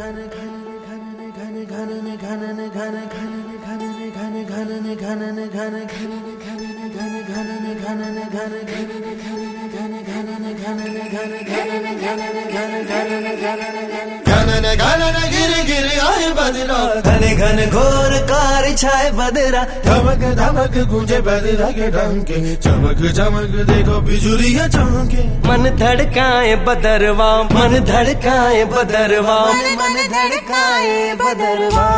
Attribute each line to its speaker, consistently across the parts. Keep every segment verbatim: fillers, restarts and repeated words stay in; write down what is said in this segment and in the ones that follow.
Speaker 1: घने घन घोर कार छाए बदरा, धमक धमक गूंजे बदरा के डंके, चमक चमक देखो बिजुलियां चमके।
Speaker 2: मन धड़काए बदरवा, मन धड़काए बदरवा,
Speaker 3: मन धड़काए बदरवा।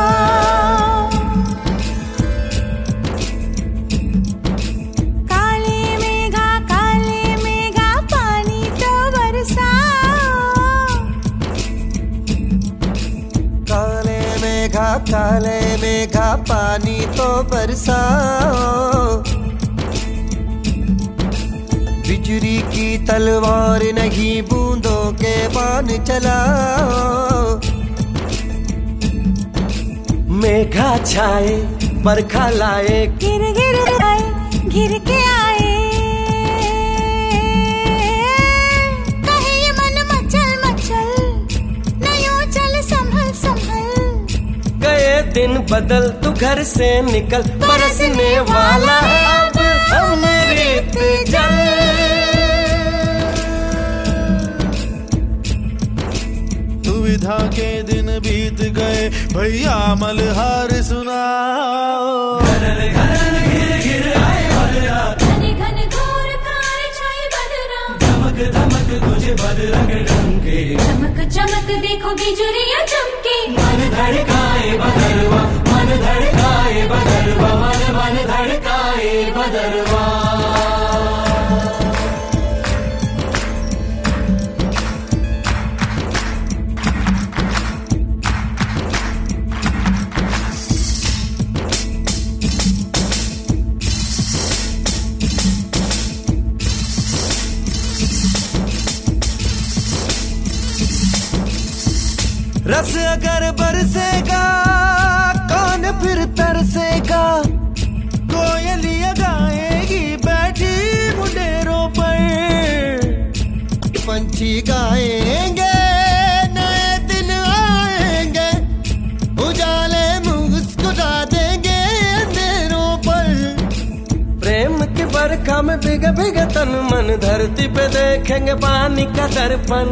Speaker 3: काले मेघा काले मेघा पानी तो बरसाओ,
Speaker 2: काले मेघा काले मेघा पानी तो बरसाओ। बिजली की तलवार नहीं बूंदों के बाण चलाओ। मेघा छाए बरखा लाए,
Speaker 3: गिर गिर आए गिर के आए। कहे ये मन मचल मचल, नयो चल संभल संभल।
Speaker 2: गए दिन बदल तू घर से निकल, बरसने वाला अब हम रेत जल।
Speaker 1: दुविधा के दिन बीत गए भैया मलहार सुनाओ।
Speaker 3: घन घन घोर कार छाए बदरा,
Speaker 2: धमक धमक तुझे बदरा के डंके,
Speaker 3: चमक चमक देखो बिजुलियां चमके।
Speaker 2: मन धड़काए बदरवा, मन धड़काए बदरवा, मन मन धड़काए बदरवा। रस अगर बरसेगा कौन फिर तरसेगा।
Speaker 1: कोयलियां गाएगी बैठी मुंडेरों पर,
Speaker 2: पंछी गाएंगे नए दिन आएंगे, उजाले मुस्कुरा देंगे अंधेरों पर। प्रेम की बरखा में भीग भीग तन मन, धरती पे देखेंगे पानी का दर्पण।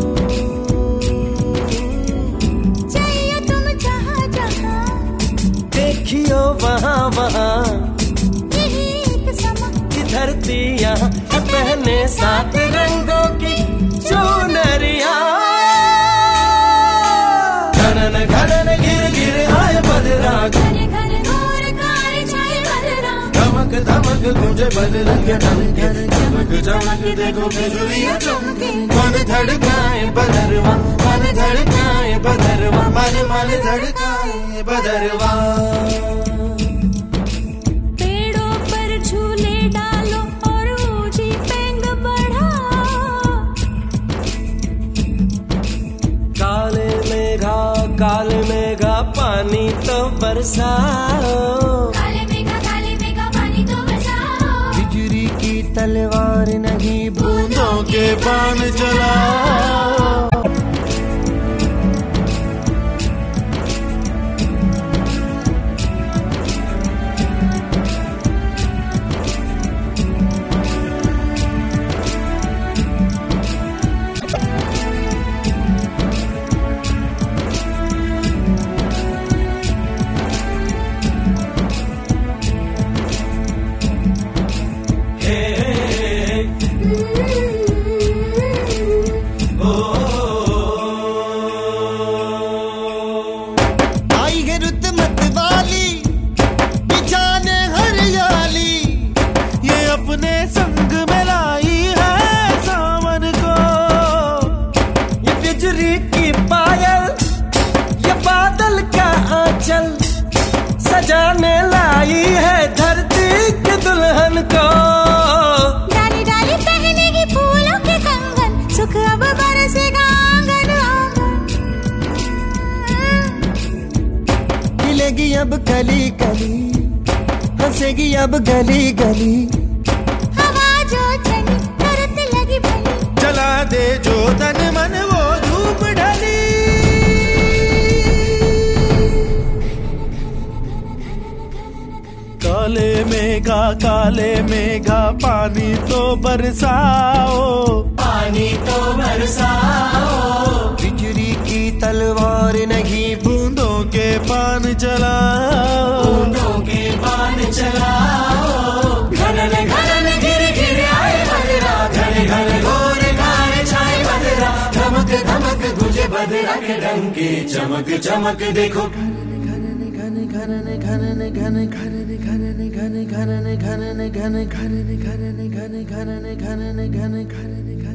Speaker 2: देखियो वहाँ वहाँ
Speaker 3: यही एक समा
Speaker 2: की धरती यहाँ है, पहने सात रंगों की चुनरिया। घनन घनन गिर गिर आए बदरा,
Speaker 3: घने घने घोर कार छाए बदरा।
Speaker 1: धमक धमक गूंजे बदरा के डंके, चमक चमक देखो बिजुलियां चमके। मन धड़काए बदरवा, मन धड़काए बदरवा, मन मन धड़काए बदरवा।
Speaker 3: पेड़ों पर झूले डालो और ऊंची पेंग बढ़ाओ।
Speaker 2: काले मेघा काले मेघा पानी तो बरसाओ।
Speaker 3: काले मेघा काले मेघा पानी तो बरसाओ।
Speaker 2: बिजली की तलवार नहीं
Speaker 1: बूंदों के बाण चलाओ।
Speaker 2: सजाने लाई है धरती के दुल्हन को।
Speaker 3: डाली डाली पहनेगी फूलों के कंगन, सुख अब बरसेगा आंगन आंगन।
Speaker 2: खिलेगी अब कली कली, हंसेगी अब गली गली।
Speaker 3: हवा जो चली तरत लगी भली,
Speaker 1: जला दे जो तन मन वो धूप ढली। मेघा काले मेघा पानी तो बरसाओ,
Speaker 2: पानी तो बरसाओ।
Speaker 1: बिजली की तलवार नहीं बूंदों के पान चलाओ,
Speaker 2: बूंदों के पान चलाओ। घनन घनन गिर गिर आए बदरा, घन घन घोर घार छाए बदरा। धमक धमक गुजे बदरा के डंके, चमक चमक देखो
Speaker 1: घन घन घन घन घन घन घन घन घन घन घन घन घन घन घन घन घन